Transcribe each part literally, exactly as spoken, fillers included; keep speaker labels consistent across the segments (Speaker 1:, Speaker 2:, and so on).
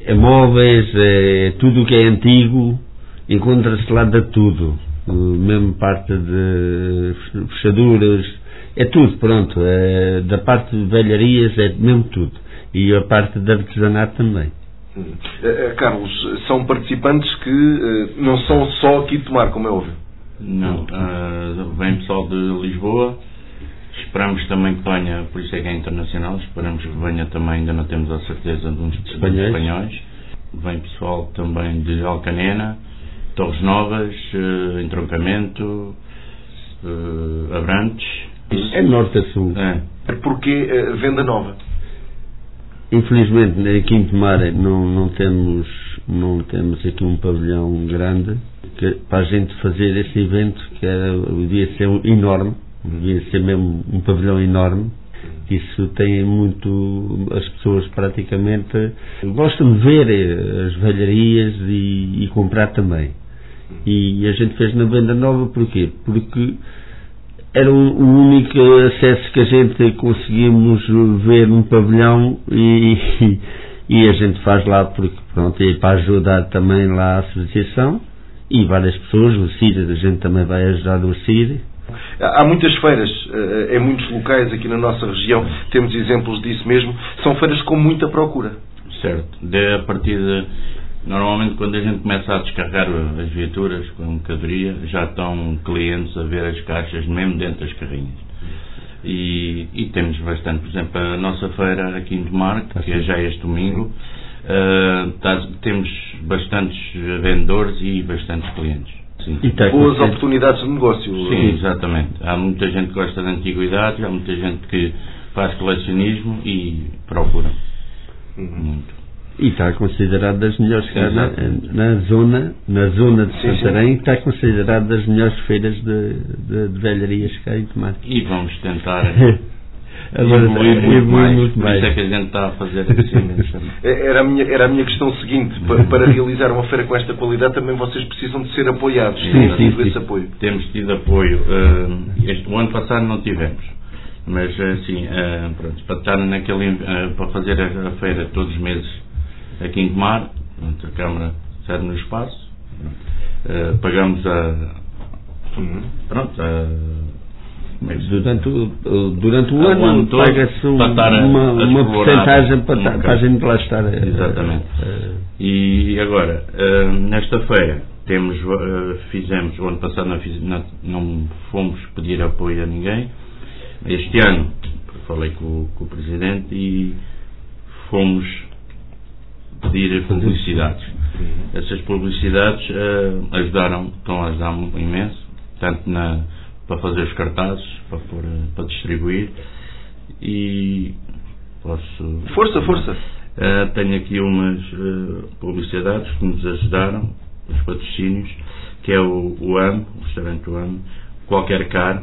Speaker 1: é móveis, é tudo o que é antigo, encontra-se lá de tudo, mesmo parte de fechaduras, é tudo, pronto, é, da parte de velharias é mesmo tudo, e a parte de artesanato também.
Speaker 2: Hum. Uh, Carlos, são participantes que uh, não são só aqui de Tomar, como é óbvio?
Speaker 3: Não, uh, vem pessoal de Lisboa, esperamos também que venha, por isso é que é internacional, esperamos que venha também, ainda não temos a certeza, de uns espanhóis. espanhóis. Vem pessoal também de Alcanena, Torres Novas, uh, Entroncamento, uh, Abrantes.
Speaker 1: É norte a sul.
Speaker 3: É.
Speaker 2: Porquê uh, Venda Nova?
Speaker 1: Infelizmente aqui em Tomar não, não, temos, não temos aqui um pavilhão grande que, para a gente fazer esse evento, que era, devia ser enorme, devia ser mesmo um pavilhão enorme. Isso tem muito, as pessoas praticamente gostam de ver as velharias e, e comprar também. E a gente fez na Venda Nova, porquê? Porque era o, o único acesso que a gente conseguimos ver num pavilhão e, e a gente faz lá porque, pronto, é para ajudar também lá a associação e várias pessoas, o C I R, a gente também vai ajudar o C I R.
Speaker 2: Há muitas feiras em muitos locais aqui na nossa região, temos exemplos disso mesmo, são feiras com muita procura.
Speaker 3: Certo, de, a partir de, normalmente quando a gente começa a descarregar as viaturas com a mercadoria, já estão clientes a ver as caixas mesmo dentro das carrinhas. E, e temos bastante, por exemplo, a nossa feira aqui em Tomar, que é já este domingo, uh, tá, temos bastantes vendedores e bastantes clientes. Sim.
Speaker 2: E tem boas oportunidades de negócio.
Speaker 3: Sim, exatamente. Há muita gente que gosta de antiguidades, há muita gente que faz colecionismo e procura uhum. muito.
Speaker 1: E está considerado das melhores feiras na, na zona, na zona de sim, Santarém, sim. Está considerado das melhores feiras de, de, de velharias que há em Tomar.
Speaker 3: E vamos tentar agora evoluir muito, muito mais, muito por mais. Isso é que a gente está a fazer assim.
Speaker 2: era, a minha, era a minha questão seguinte, para, para realizar uma feira com esta qualidade também vocês precisam de ser apoiados.
Speaker 3: Sim,
Speaker 2: sim,
Speaker 3: sim,
Speaker 2: sim.
Speaker 3: Esse
Speaker 2: apoio.
Speaker 3: Temos tido apoio. Uh, este, o ano passado não tivemos, mas assim, uh, pronto, para estar naquele, uh, para fazer a, a feira todos os meses aqui em Tomar, pronto, a Câmara cede no espaço, uh, pagamos a
Speaker 2: uhum.
Speaker 3: pronto, a
Speaker 1: Durante o, durante o ano,
Speaker 3: ano
Speaker 1: paga-se um, uma, uma porcentagem para, um para a gente lá estar.
Speaker 3: Exatamente. Uh, e agora, uh, nesta feira, temos, uh, fizemos, o ano passado não, fiz, não, não fomos pedir apoio a ninguém. Este ano, falei com, com o Presidente e fomos pedir publicidades. Essas publicidades uh, ajudaram, estão a ajudar imenso, tanto na para fazer os cartazes, para, pôr, para distribuir e posso...
Speaker 2: Força, força!
Speaker 3: Uh, tenho aqui umas uh, publicidades que nos ajudaram, os patrocínios, que é o, o A M, o restaurante O A M, Qualquer Car,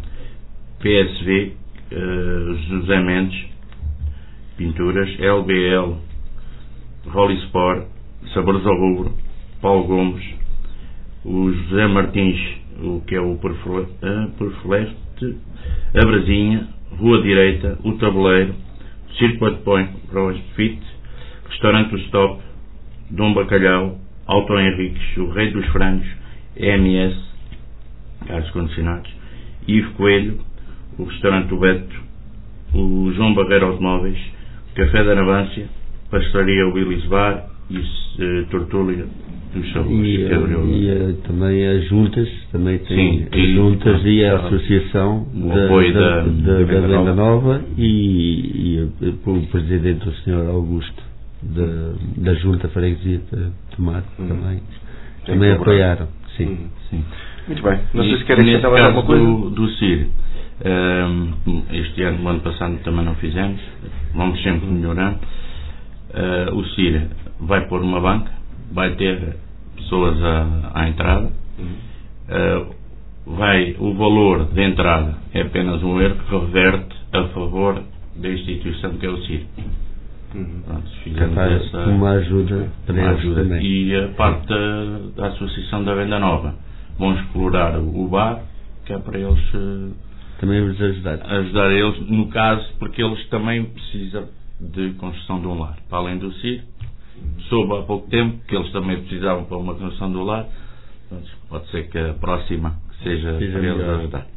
Speaker 3: P S V, uh, José Mendes, Pinturas, L B L, Rolly Sport, Sabores ao Rubro, Paulo Gomes, o José Martins, o que é o Perfleste, a Brasinha, Rua Direita, o Tabuleiro, Circuit Point, CrossFit, Restaurante O Stop, Dom Bacalhau, Auto Henriques, o Rei dos Frangos, E M S, Carros Condicionados, Ivo Coelho, o Restaurante O Beto, o João Barreiro Automóveis, Café da Anabância, Pastelaria Willis Bar e uh, Tortúlia dos Sabores.
Speaker 1: E,
Speaker 3: que abriu...
Speaker 1: e uh, também as juntas, também tem
Speaker 3: Sim,
Speaker 1: as
Speaker 3: e,
Speaker 1: juntas
Speaker 3: e,
Speaker 1: e a associação
Speaker 3: o
Speaker 1: da,
Speaker 3: apoio
Speaker 1: da,
Speaker 3: da,
Speaker 1: da, da, da Venda Nova, Nova e, e o Presidente, o senhor Augusto, da, da Junta Freguesia de Tomar, hum. também, também apoiaram. Sim.
Speaker 2: Hum. Sim. Muito bem. Não sei se querem
Speaker 3: acrescentar
Speaker 2: mais alguma coisa.
Speaker 3: Do, do C I R, um, este ano, no ano passado também não fizemos, vamos sempre melhorando. Uh, o C I R vai pôr uma banca, vai ter pessoas à, à entrada, uh, vai, o valor de entrada é apenas um euro que reverte a favor da instituição que é o C I R.
Speaker 2: Uhum.
Speaker 3: Pronto, fizemos
Speaker 1: Capaz,
Speaker 3: essa,
Speaker 1: uma ajuda para
Speaker 3: uma
Speaker 1: eles
Speaker 3: ajuda.
Speaker 1: também.
Speaker 3: E a parte da, da Associação da Venda Nova vão explorar o bar, que é para eles uh,
Speaker 1: também vos ajudar.
Speaker 3: ajudar eles, no caso, porque eles também precisam de construção de um lar, para além do C I R, soube há pouco tempo que eles também precisavam para uma construção do lar. Pode ser que a próxima seja, seja para eles ajudar.